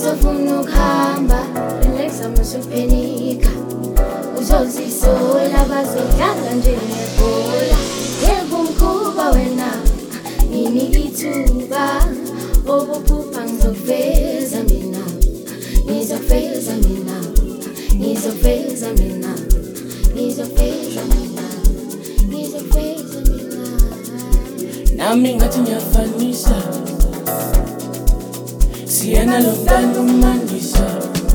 usofuna ukuhamba, relaxa musuphenika. Uzozisola bazodlala njengebhola. Yebo umkhuba wena, nginika ithuba. Obuphupha ngizokufeza mina, ngizokufeza mina, ngizokufeza mina, ngizokufeza mina, ngizokufeza mina. Nami ngathi ngiyafanisa, siyena lo mntana umandisa.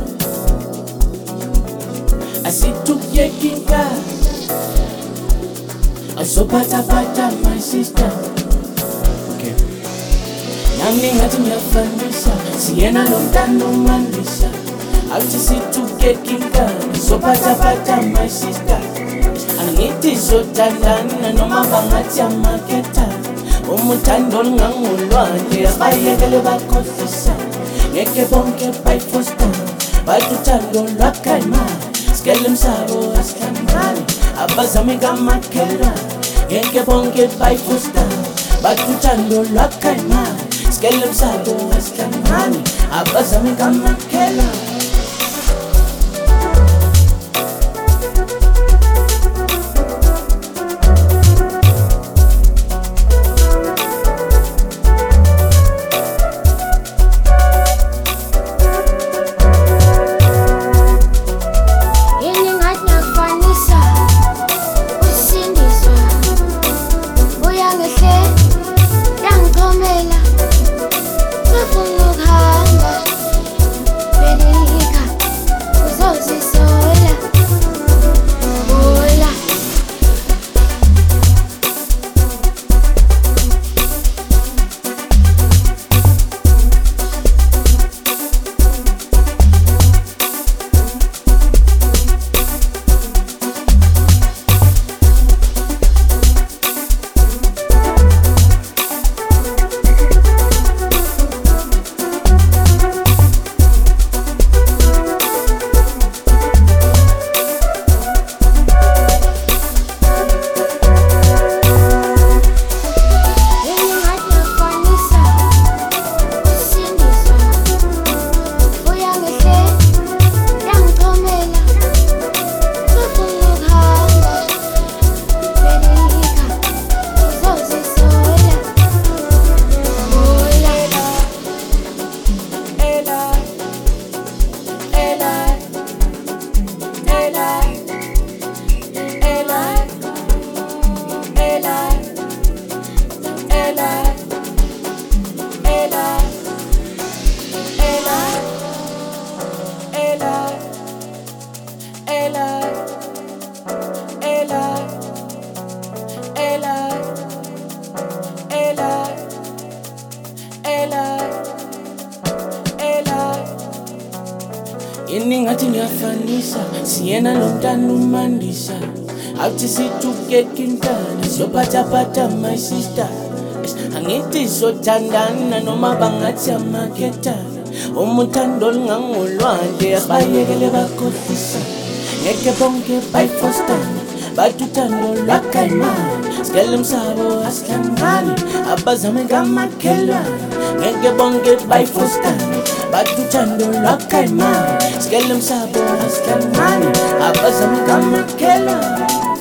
Asithukyekika, azophathaphatha my sister. Okay. Nami ngathi ngiyafanisa, siyena lo mntana umandisa. Athi sithukyekika, azophathaphatha my sister. Angithi sothandana noma bangathi amaketha. Umuthando olungangolwandle abayekele bakhohlisa. Ngeke bonke bayifosta, bathi uthando lwakhayima. Sikele msabo asihlangani, abazame ngamakhelwa. Ngeke bonke bayifosta, bathi uthando lwakhayima. Sikele msabo asihlangani, abazame ngamakhelwa. Yini ngathi ngiyafanisa, siyena lo mntana umandisa. Athi sithukyekika, azophathaphatha my sister. Angithi sothandana noma bangathi amaketha. Umuthando olungangolwandle abayekele bakhohlisa. Ngeke bonke bayifosta, bathi uthando lwakhayima. Sikele msabo asihlangani, abazame ngamakhelwa. Ngeke bonke bayifosta, bathi uthando lwakhayima. Sikele msabo asihlangani, abazame ngamakhelwa.